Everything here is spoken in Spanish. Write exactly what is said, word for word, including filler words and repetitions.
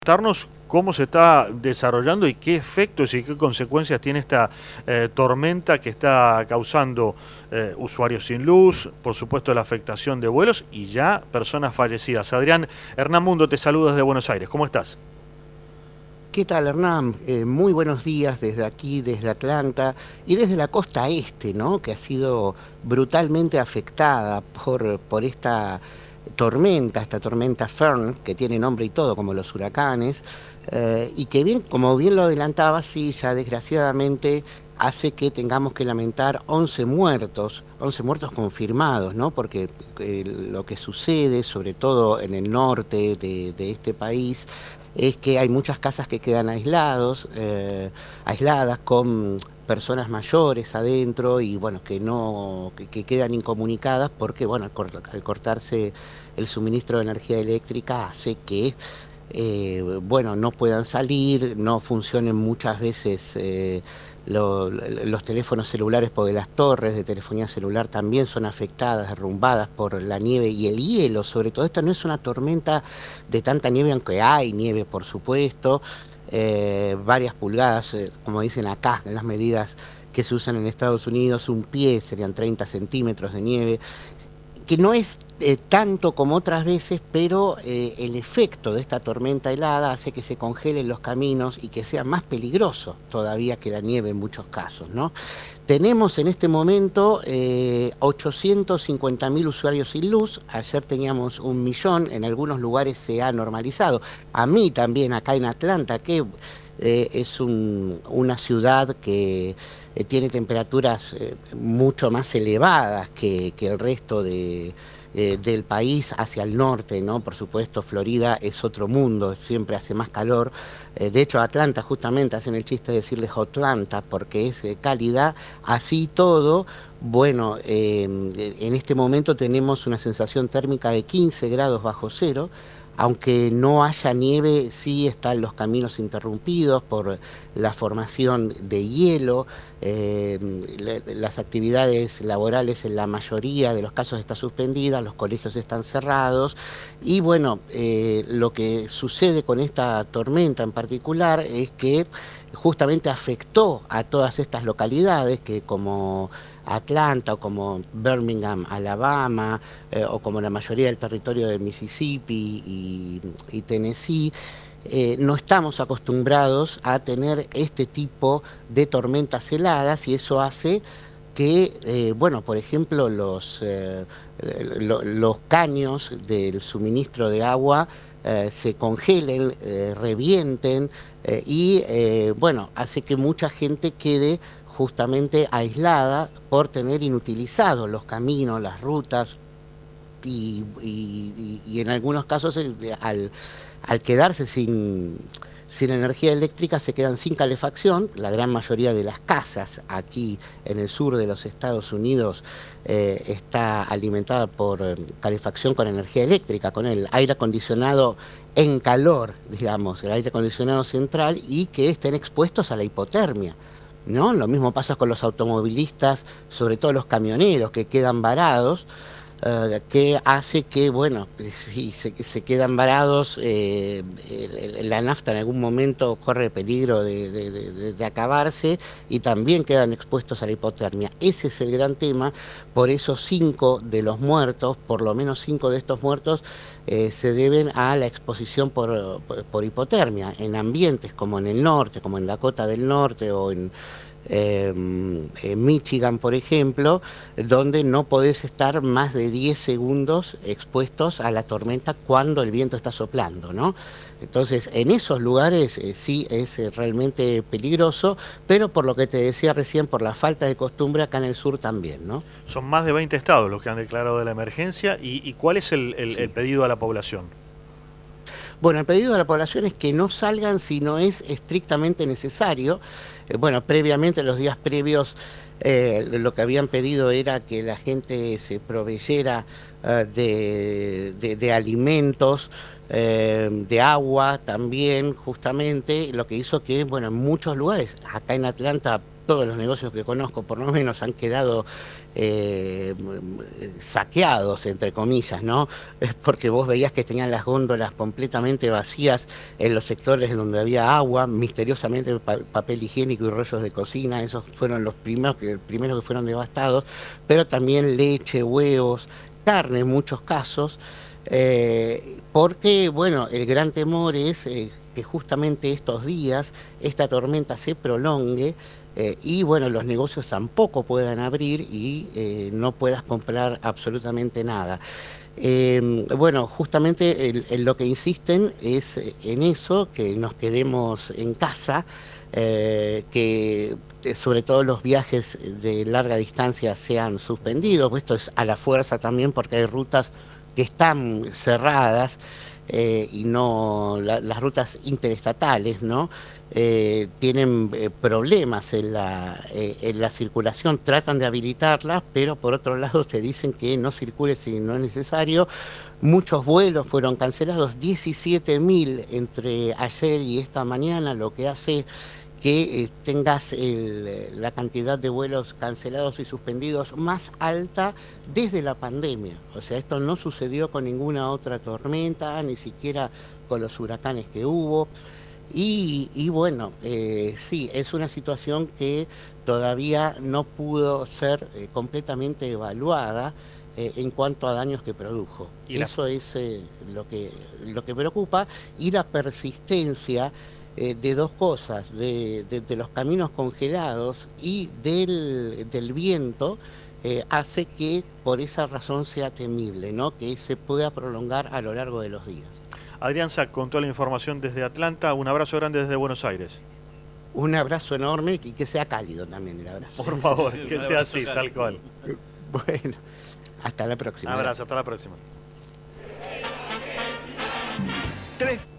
Contarnos cómo se está desarrollando y qué efectos y qué consecuencias tiene esta eh, tormenta que está causando eh, usuarios sin luz, por supuesto la afectación de vuelos y ya personas fallecidas. Adrián Hernán Mundo te saluda desde Buenos Aires, ¿cómo estás? ¿Qué tal, Hernán? Eh, muy buenos días desde aquí, desde Atlanta y desde la costa este, ¿no? Que ha sido brutalmente afectada por, por esta tormenta, esta tormenta Fern, que tiene nombre y todo, como los huracanes, eh, y que bien, como bien lo adelantaba, sí, ya desgraciadamente hace que tengamos que lamentar once muertos, once muertos confirmados, ¿no? Porque eh, lo que sucede, sobre todo en el norte de, de este país, es que hay muchas casas que quedan aislados, eh, aisladas con personas mayores adentro y bueno, que no, que, que quedan incomunicadas porque bueno, al, cort al cortarse el suministro de energía eléctrica hace que eh, bueno, no puedan salir, no funcionen muchas veces eh, lo, los teléfonos celulares, porque las torres de telefonía celular también son afectadas, derrumbadas por la nieve y el hielo. Sobre todo, esta no es una tormenta de tanta nieve, aunque hay nieve, por supuesto, eh, varias pulgadas, eh, como dicen acá, en las medidas que se usan en Estados Unidos, un pie serían treinta centímetros de nieve, que no es eh, tanto como otras veces, pero eh, el efecto de esta tormenta helada hace que se congelen los caminos y que sea más peligroso todavía que la nieve en muchos casos, ¿no? Tenemos en este momento eh, ochocientos cincuenta mil usuarios sin luz, ayer teníamos un millón, en algunos lugares se ha normalizado. A mí también, acá en Atlanta, que eh, es un, una ciudad que eh, tiene temperaturas eh, mucho más elevadas que, que el resto de, eh, del país hacia el norte, ¿no? Por supuesto, Florida es otro mundo, siempre hace más calor. Eh, de hecho, Atlanta justamente hacen el chiste de decirle Hotlanta porque es eh, cálida. Así todo, bueno, eh, en este momento tenemos una sensación térmica de quince grados bajo cero. Aunque no haya nieve, sí están los caminos interrumpidos por la formación de hielo, eh, le, las actividades laborales en la mayoría de los casos están suspendidas, los colegios están cerrados y bueno, eh, lo que sucede con esta tormenta en particular es que justamente afectó a todas estas localidades que como Atlanta o como Birmingham, Alabama, eh, o como la mayoría del territorio de Mississippi y, y Tennessee, eh, no estamos acostumbrados a tener este tipo de tormentas heladas y eso hace que, eh, bueno, por ejemplo, los, eh, lo, los caños del suministro de agua eh, se congelen, eh, revienten eh, y, eh, bueno, hace que mucha gente quede justamente aislada por tener inutilizados los caminos, las rutas y, y, y en algunos casos eh, al, al quedarse sin, sin energía eléctrica se quedan sin calefacción. La gran mayoría de las casas aquí en el sur de los Estados Unidos eh, está alimentada por eh, calefacción con energía eléctrica, con el aire acondicionado en calor, digamos, el aire acondicionado central y que estén expuestos a la hipotermia, ¿no? Lo mismo pasa con los automovilistas, sobre todo los camioneros que quedan varados, eh, que hace que, bueno, si se, se quedan varados, eh, el- el- la nafta en algún momento corre peligro de, de- de- de acabarse y también quedan expuestos a la hipotermia. Ese es el gran tema, por eso cinco de los muertos, por lo menos cinco de estos muertos, eh, se deben a la exposición por, por, por hipotermia en ambientes como en el norte, como en Dakota del Norte o en eh, en Michigan, por ejemplo, donde no podés estar más de diez segundos expuestos a la tormenta cuando el viento está soplando, ¿no? Entonces, en esos lugares eh, sí es eh, realmente peligroso, pero por lo que te decía recién, por la falta de costumbre acá en el sur también, ¿no? Son más de veinte estados los que han declarado de la emergencia y, y ¿cuál es el, el- el Sí. pedido a la población? Bueno, el pedido de la población es que no salgan si no es estrictamente necesario. Eh, bueno, previamente, los días previos, eh, lo que habían pedido era que la gente se proveyera eh, de, de- de alimentos, eh, de agua también, justamente, lo que hizo que, bueno, en muchos lugares, acá en Atlanta todos los negocios que conozco por lo menos han quedado eh, saqueados, entre comillas, ¿no? Es porque vos veías que tenían las góndolas completamente vacías en los sectores en donde había agua, misteriosamente pa papel higiénico y rollos de cocina, esos fueron los primeros que, primeros que fueron devastados, pero también leche, huevos, carne en muchos casos, eh, porque, bueno, el gran temor es eh, que justamente estos días esta tormenta se prolongue eh, y, bueno, los negocios tampoco puedan abrir y eh, no puedas comprar absolutamente nada. Eh, bueno, justamente el, el lo que insisten es en eso, que nos quedemos en casa, eh, que sobre todo los viajes de larga distancia sean suspendidos. Esto es a la fuerza también porque hay rutas que están cerradas eh, y no la, las rutas interestatales, ¿no? Eh, tienen eh, problemas en la, eh, en la circulación, tratan de habilitarlas, pero por otro lado te dicen que no circule si no es necesario. Muchos vuelos fueron cancelados, diecisiete mil entre ayer y esta mañana, lo que hace que eh, tengas el, la cantidad de vuelos cancelados y suspendidos más alta desde la pandemia. O sea, esto no sucedió con ninguna otra tormenta, ni siquiera con los huracanes que hubo. Y, y bueno, eh, sí, es una situación que todavía no pudo ser eh, completamente evaluada eh, en cuanto a daños que produjo. Y eso la... es eh, lo que, lo que preocupa, y la persistencia Eh, de dos cosas, de, de, de los caminos congelados y del, del viento, eh, hace que por esa razón sea temible, ¿no? Que se pueda prolongar a lo largo de los días. Adrián Sack, con toda la información desde Atlanta, un abrazo grande desde Buenos Aires. Un abrazo enorme y que sea cálido también el abrazo. Por favor, que sea así, tal cual. Bueno, hasta la próxima. Un abrazo, hasta la próxima. Tres